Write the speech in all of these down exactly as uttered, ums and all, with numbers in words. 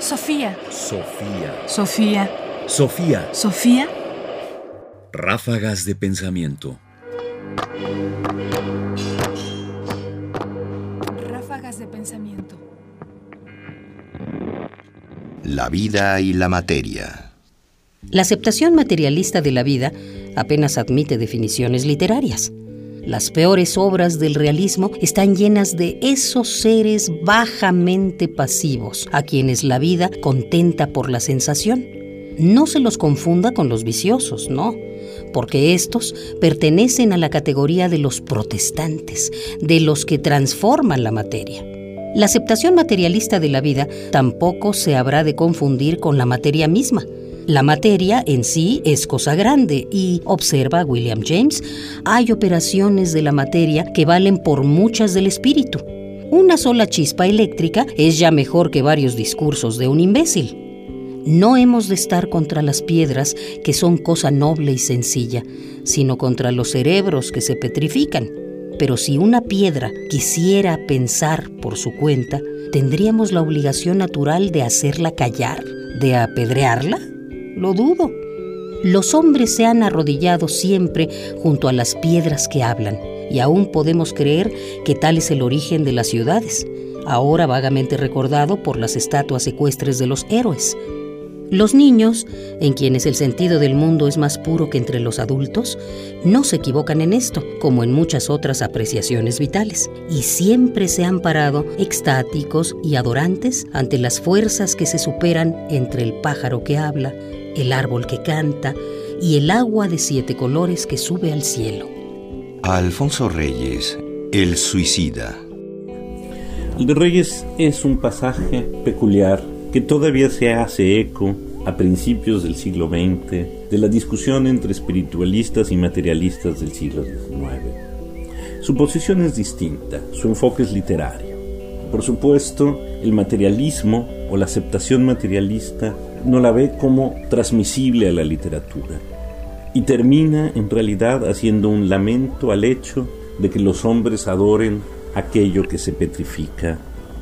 Sofía. Sofía. Sofía. Sofía. Sofía. Ráfagas de pensamiento. Ráfagas de pensamiento. La vida y la materia. La aceptación materialista de la vida apenas admite definiciones literarias. Las peores obras del realismo están llenas de esos seres bajamente pasivos, a quienes la vida contenta por la sensación. No se los confunda con los viciosos, no, porque estos pertenecen a la categoría de los protestantes, de los que transforman la materia. La aceptación materialista de la vida tampoco se habrá de confundir con la materia misma. La materia en sí es cosa grande y, observa William James, hay operaciones de la materia que valen por muchas del espíritu. Una sola chispa eléctrica es ya mejor que varios discursos de un imbécil. No hemos de estar contra las piedras, que son cosa noble y sencilla, sino contra los cerebros que se petrifican. Pero si una piedra quisiera pensar por su cuenta, ¿tendríamos la obligación natural de hacerla callar, de apedrearla? Lo dudo. Los hombres se han arrodillado siempre junto a las piedras que hablan, y aún podemos creer que tal es el origen de las ciudades, ahora vagamente recordado por las estatuas ecuestres de los héroes. Los niños, en quienes el sentido del mundo es más puro que entre los adultos, no se equivocan en esto, como en muchas otras apreciaciones vitales, y siempre se han parado extáticos y adorantes ante las fuerzas que se superan entre el pájaro que habla, el árbol que canta y el agua de siete colores que sube al cielo. Alfonso Reyes, El suicida. El de Reyes es un pasaje peculiar que todavía se hace eco a principios del siglo veinte de la discusión entre espiritualistas y materialistas del siglo diecinueve. Su posición es distinta, su enfoque es literario. Por supuesto, el materialismo o la aceptación materialista no la ve como transmisible a la literatura y termina en realidad haciendo un lamento al hecho de que los hombres adoren aquello que se petrifica.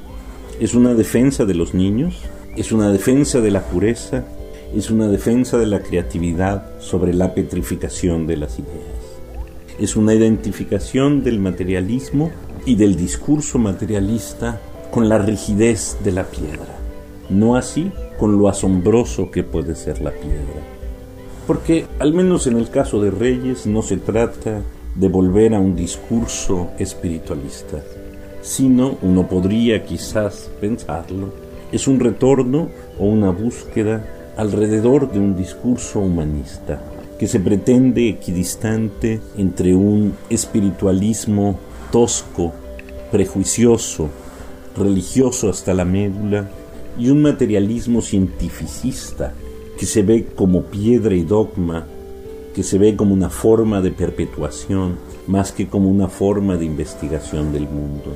Es una defensa de los niños, es una defensa de la pureza, es una defensa de la creatividad sobre la petrificación de las ideas. Es una identificación del materialismo y del discurso materialista con la rigidez de la piedra, no así con lo asombroso que puede ser la piedra. Porque, al menos en el caso de Reyes, no se trata de volver a un discurso espiritualista, sino, uno podría quizás pensarlo, es un retorno o una búsqueda alrededor de un discurso humanista que se pretende equidistante entre un espiritualismo tosco, prejuicioso, religioso hasta la médula, y un materialismo cientificista que se ve como piedra y dogma, que se ve como una forma de perpetuación más que como una forma de investigación del mundo.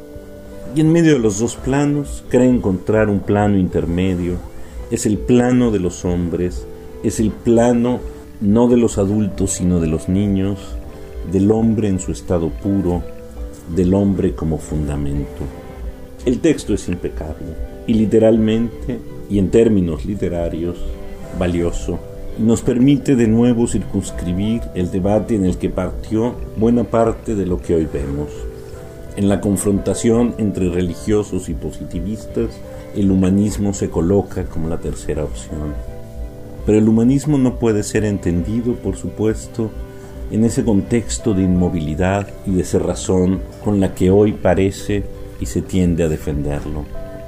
Y en medio de los dos planos cree encontrar un plano intermedio. Es el plano de los hombres, es el plano no de los adultos sino de los niños, del hombre en su estado puro, del hombre como fundamento. El texto es impecable y literalmente y en términos literarios valioso, y nos permite de nuevo circunscribir el debate en el que partió buena parte de lo que hoy vemos. En la confrontación entre religiosos y positivistas, el humanismo se coloca como la tercera opción. Pero el humanismo no puede ser entendido, por supuesto, en ese contexto de inmovilidad y de cerrazón con la que hoy parece y se tiende a defenderlo.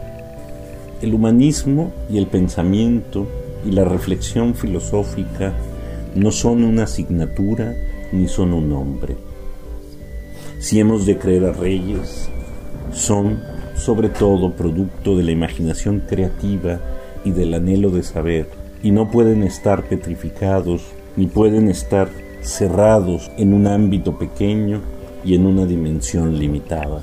El humanismo y el pensamiento y la reflexión filosófica no son una asignatura ni son un nombre. Si hemos de creer a Reyes, son sobre todo producto de la imaginación creativa y del anhelo de saber, y no pueden estar petrificados ni pueden estar cerrados en un ámbito pequeño y en una dimensión limitada.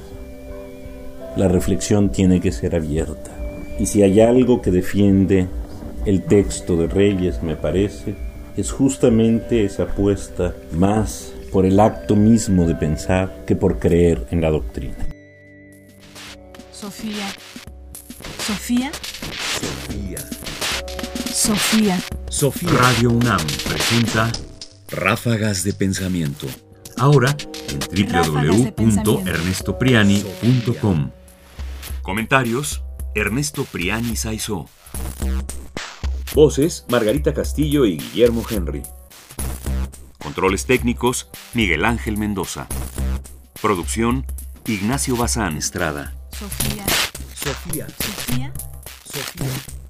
La reflexión tiene que ser abierta, y si hay algo que defiende el texto de Reyes, me parece, es justamente esa apuesta más por el acto mismo de pensar que por creer en la doctrina. Sofía. Sofía. Sofía. Sofía. Sofía. Radio UNAM presenta Ráfagas de pensamiento. ahora en w w w punto pensamiento. ernesto priani punto com. Comentarios: Ernesto Priani Saizó. Voces: Margarita Castillo y Guillermo Henry. Controles técnicos: Miguel Ángel Mendoza. Producción: Ignacio Bazán Estrada. Sofía. Sofía. Sofía. Sofía.